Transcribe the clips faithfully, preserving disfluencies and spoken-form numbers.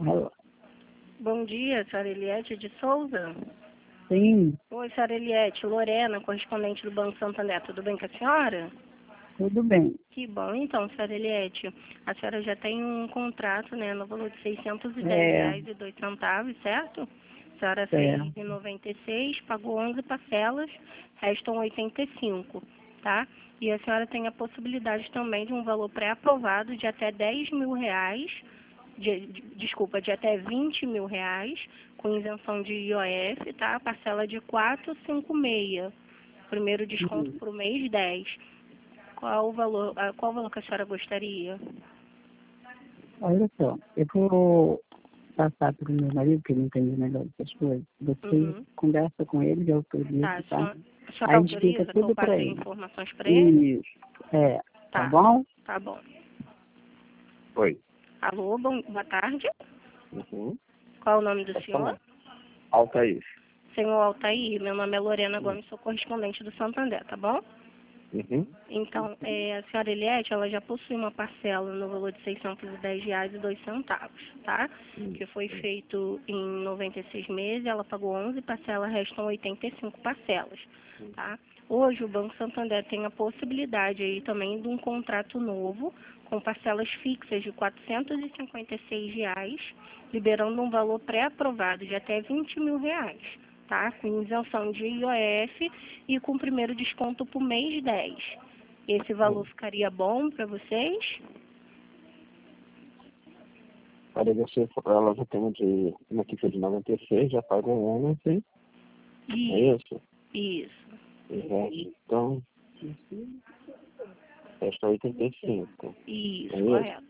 Alô? Bom dia, senhora Eliette de Souza. Sim, Oi, senhora Eliette, Lorena, correspondente do Banco Santander. Tudo bem com a senhora? tudo bem. Que bom. Então, senhora Eliette, a senhora já tem um contrato, né, no valor de seiscentos e dez É, reais e dois centavos, certo? A senhora fez certo. em noventa e seis, pagou onze parcelas, restam oitenta e cinco, tá? E a senhora tem a possibilidade também de um valor pré-aprovado de até dez mil reais, de, de- desculpa, de até vinte mil reais, com isenção de I O F, tá? Parcela de quatrocentos e cinquenta e seis. Primeiro desconto Hum, para o mês dez. Qual o valor, ah, qual o valor que a senhora gostaria? Olha só, eu vou passar para o meu marido, que ele entende melhor essas coisas. Você Uhum. conversa com ele, eu Tá, autorizo, a tá? senhora, a senhora Aí a gente explica autoriza que eu tudo para passe ele. informações para ele? Isso, é, tá Tá, bom? tá bom. Oi. Alô, bom, boa tarde. Uhum. Qual o nome do Pode senhor? falar. Altair. Senhor Altair, meu nome é Lorena Uhum. Gomes, sou correspondente do Santander, tá bom? Uhum. Então, é, a senhora Eliette, ela já possui uma parcela no valor de seiscentos e dez reais e dois centavos, tá? Uhum. Que foi feito em noventa e seis meses, ela pagou onze parcelas, restam oitenta e cinco parcelas, tá? Hoje o Banco Santander tem a possibilidade aí também de um contrato novo com parcelas fixas de quatrocentos e cinquenta e seis reais, liberando um valor pré-aprovado de até vinte mil reais, tá? Com isenção de I O F e com o primeiro desconto por mês dez. Esse valor ficaria bom para vocês? Para você, ela já tem uma de uma que foi de noventa e seis, já pagou um ano, assim. É Isso, isso? isso, E então, resta oitenta e cinco. isso, É isso? correto.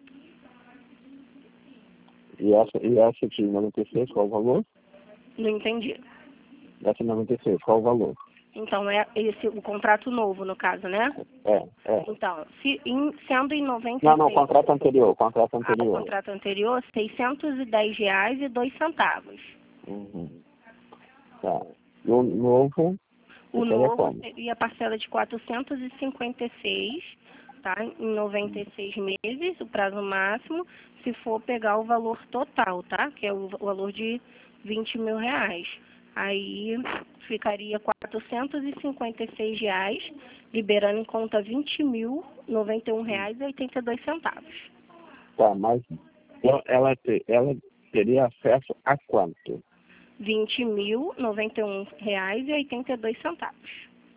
E essa, e essa de noventa e seis, qual o valor? Não entendi. Essa de noventa e seis, qual o valor? Então, é esse o contrato novo, no caso, né? É, é. Então, se, em, sendo em noventa Não, e não, seis, contrato anterior, contrato ah, o anterior. contrato anterior, seiscentos e dez reais e dois centavos. Uhum. Tá. E o novo, O ficaria novo como? seria a parcela de quatrocentos e cinquenta e seis, tá? Em noventa e seis meses, o prazo máximo, se for pegar o valor total, tá? Que é o valor de vinte mil reais. Aí ficaria quatrocentos e cinquenta e seis reais, liberando em conta vinte mil, noventa e um reais e oitenta e dois centavos. Tá, mas ela, ela, te- ela teria acesso a quanto? vinte mil, noventa e um reais e oitenta e dois centavos.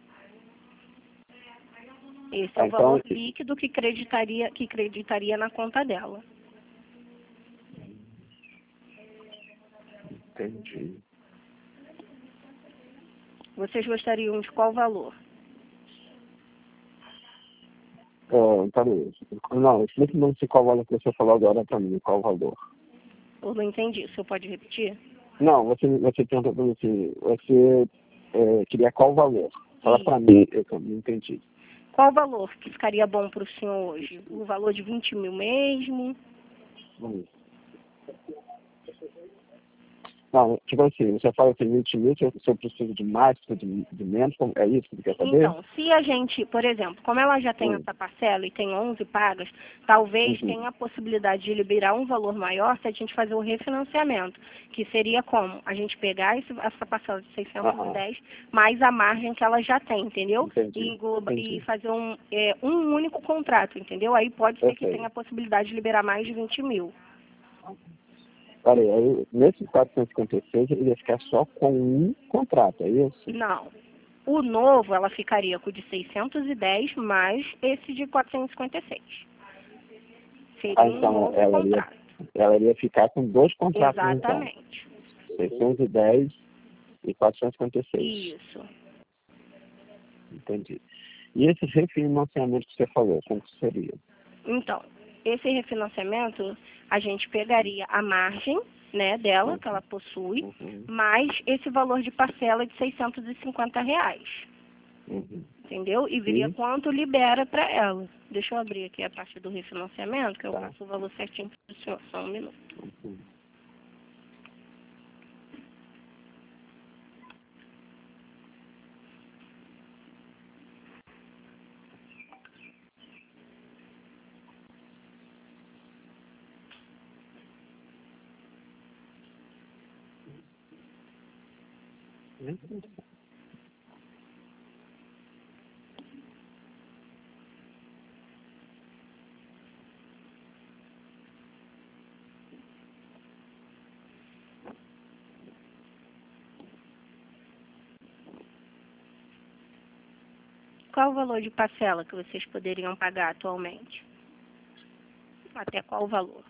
Esse é Ah, o então, valor esse- líquido que creditaria, que creditaria na conta dela. entendi. Vocês gostariam de qual valor? É, peraí. Não, explique não se qual valor que você falou agora para mim, qual valor. Eu não entendi. O senhor pode repetir? Não, você, você perguntou para mim se você é, queria qual valor. Fala Isso. para mim, eu não entendi. Qual valor que ficaria bom para o senhor hoje? O valor de vinte mil mesmo? Hum. Não, tipo assim, você fala que vinte mil, se eu, se eu preciso de mais, preciso de, de menos, como- é isso que você quer saber? Então, se a gente, por exemplo, como ela já tem Hum. essa parcela e tem onze pagas, talvez Uhum. tenha a possibilidade de liberar um valor maior se a gente fazer o refinanciamento, que seria como? A gente pegar esse, essa parcela de seiscentos e dez mais a margem que ela já tem, entendeu? Entendi, E, engloba- entendi. e fazer um, é, um único contrato, entendeu? Aí pode ser Eu que sei. tenha a possibilidade de liberar mais de vinte mil. Peraí, aí, nesse quatrocentos e cinquenta e seis, ele ia ficar só com um contrato, é isso? Não. O novo, ela ficaria com o de seiscentos e dez mais esse de quatrocentos e cinquenta e seis. Seria Ah, um então novo ela iria, contrato. ela iria ficar com dois contratos, então. Exatamente. seiscentos e dez e quatrocentos e cinquenta e seis. Isso. Entendi. E esse refinanciamento que você falou, como que seria? Então, esse refinanciamento, a gente pegaria a margem, né, dela, Uhum. que ela possui, Uhum. mais esse valor de parcela de seiscentos e cinquenta reais. Uhum. Entendeu? E viria Sim. quanto libera para ela. Deixa eu abrir aqui a parte do refinanciamento, que eu Tá. passo o valor certinho para o senhor. Só um minuto. Uhum. Qual o valor de parcela que vocês poderiam pagar atualmente? Até qual o valor?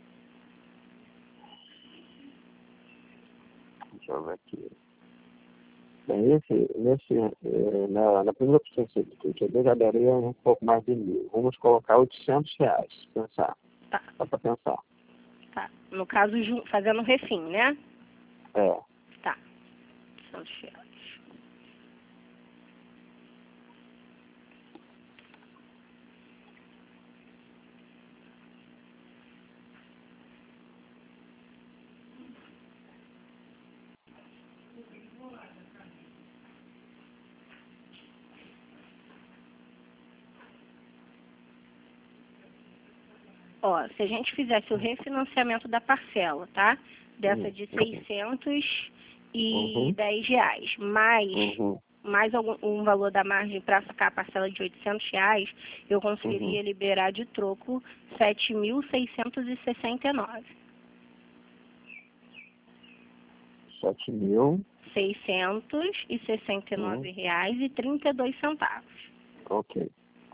Deixa eu ver aqui. Bem, esse, nesse, eh, na, na primeira opção que eu já daria um pouco mais de mil. Vamos colocar oitocentos reais, pensar. Tá. Só para pensar. Tá. No caso, fazendo refim, né? É. Tá. oitocentos reais. Ó, se a gente fizesse o refinanciamento da parcela, tá? Dessa de seiscentos e dez reais, mais, Uhum. mais algum, um valor da margem para sacar a parcela de oitocentos reais, eu conseguiria Uhum. liberar de troco sete mil seiscentos e sessenta e nove. sete mil. seiscentos e sessenta e nove reais e trinta e dois centavos. Ok.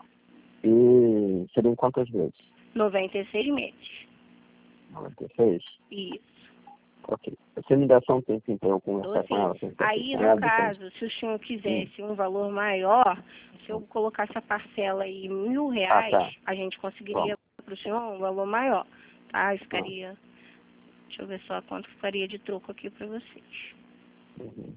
E seriam quantas vezes? noventa e seis meses. noventa e seis? Isso. Ok. Você me dá só um tempinho para eu conversar Então, com ela? assim, aí, com no ela, caso, depois. se o senhor quisesse um valor maior, se eu colocasse a parcela em mil reais, Ah, tá. a gente conseguiria para o senhor um valor maior, tá? Ficaria, deixa eu ver só quanto ficaria de troco aqui para vocês. Uhum.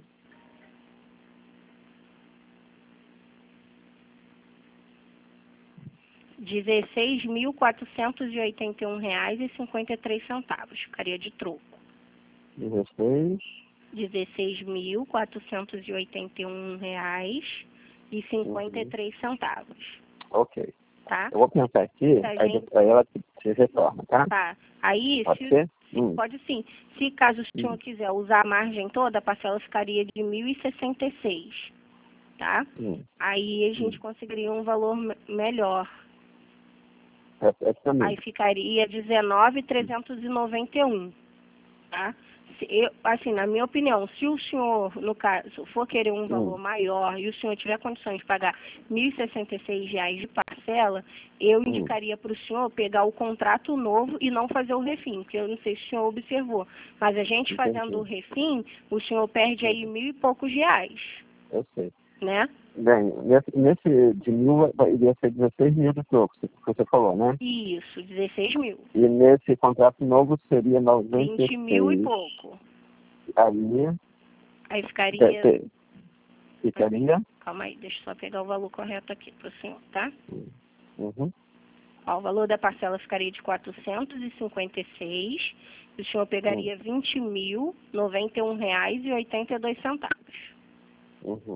dezesseis mil quatrocentos e oitenta e um reais e cinquenta e três centavos ficaria de troco. dezesseis. dezesseis mil quatrocentos e oitenta e um reais e cinquenta e três centavos. Ok. Tá? Eu vou pensar aqui, A aí, gente- aí ela se retorna, tá? Tá. Aí, Pode se, ser? se- Hum. pode sim. Se caso o senhor Hum. quiser usar a margem toda, a parcela ficaria de mil e sessenta e seis. Tá? Hum. Aí a gente Hum. conseguiria um valor me- melhor. Repete pra mim. Aí ficaria dezenove mil trezentos e noventa e um. Tá? Se eu, assim, na minha opinião, se o senhor, no caso, for querer um valor Hum. maior e o senhor tiver condições de pagar mil e sessenta e seis reais de parcela, eu Hum. indicaria para o senhor pegar o contrato novo e não fazer o refim, porque eu não sei se o senhor observou. Mas a gente Entendi. fazendo o refim, o senhor perde aí mil e poucos reais, Eu sei. né? Bem, nesse, nesse de mil iria ser dezesseis mil de troco, que você falou, né? Isso, dezesseis mil. E nesse contrato novo seria noventa e seis. vinte mil e pouco. Aí, Aí ficaria... te- te- ficaria... Calma aí, deixa eu só pegar o valor correto aqui para o senhor, tá? Uhum. Ó, o valor da parcela ficaria de quatrocentos e cinquenta e seis, e o senhor pegaria vinte mil, noventa e um reais e oitenta e dois centavos. Uhum.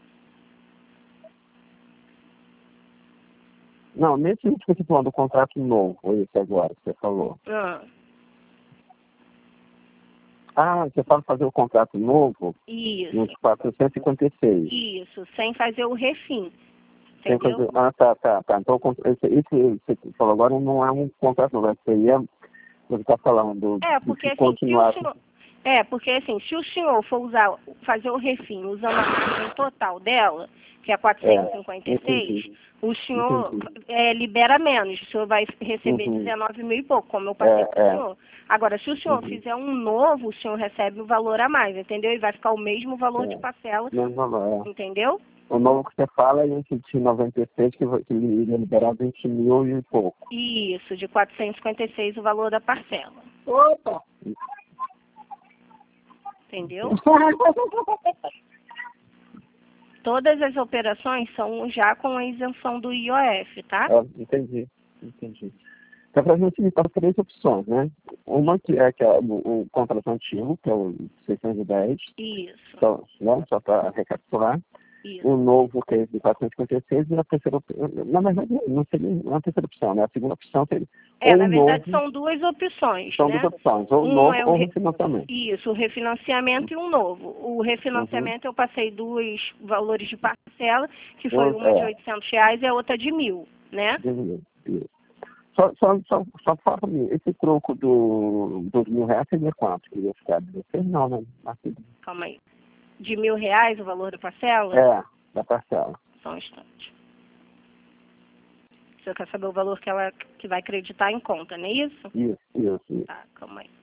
Não, nesse que você falou do contrato novo, esse agora que você falou. Ah, Ah, você fala fazer o contrato novo isso, nos quatrocentos e cinquenta e seis. isso, sem fazer o refim, Sem entendeu? fazer... Ah, tá, tá, tá. Então, esse, esse, esse que você falou agora não é um contrato novo, seria... Você está falando É, de porque se assim, se o continuar... senhor... É, porque assim, se o senhor for usar, fazer o refim usando a margem total dela, que é quatrocentos e cinquenta e seis, entendi. o senhor Entendi. é, libera menos, o senhor vai receber Uhum. dezenove mil e pouco, como eu passei É, para o é. senhor. Agora, se o senhor Uhum. fizer um novo, o senhor recebe o valor a mais, entendeu? E vai ficar o mesmo valor É. de parcela, Não, não, não, é. entendeu? O novo que você fala é esse de noventa e seis, que, vai- que iria liberar vinte mil e pouco. Isso, de quatrocentos e cinquenta e seis o valor da parcela, Opa! entendeu? Todas as operações são já com a isenção do I O F, tá? É, entendi, entendi. Então, para a gente citar três opções, né? Uma que é, que é o, o contrato antigo, que é o seiscentos e dez, Isso. então, né? Só para recapitular. Isso. O novo, que é de quatrocentos e cinquenta e seis, e a terceira opção. Na verdade, não seria uma terceira opção, né? A segunda opção seria. É, ou na verdade novo, são duas opções, são né? duas opções, ou Um novo é o ou re- refinanciamento. Isso, o refinanciamento e um novo. O refinanciamento eu passei dois valores de parcela, que foi Eu- uma de é. oitocentos reais e a outra de mil, né? Isso, isso. Só, só, só, só fala pra mim, esse troco do, dos mil reais seria quanto? Queria ficar dezesseis? Não, né? Assim, Calma aí. De mil reais o valor da parcela? é, da parcela. Só um instante. Você quer saber o valor que ela que vai acreditar em conta, não é isso? Isso, isso, isso. Tá, calma aí.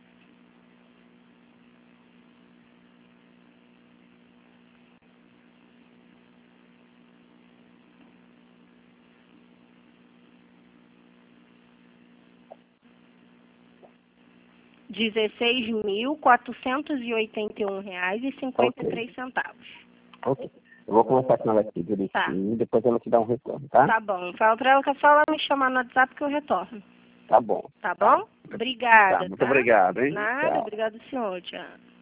dezesseis mil quatrocentos e oitenta e um reais e cinquenta e três centavos. Ok. Eu vou conversar com ela aqui direitinho, Tá. e depois ela te dá um retorno, tá? Tá bom. Fala pra ela que é só ela me chamar no WhatsApp que eu retorno. Tá bom. Tá bom? Obrigada. Tá, muito tá? obrigado, hein? Nada, Tchau. obrigado, senhor. Tchau.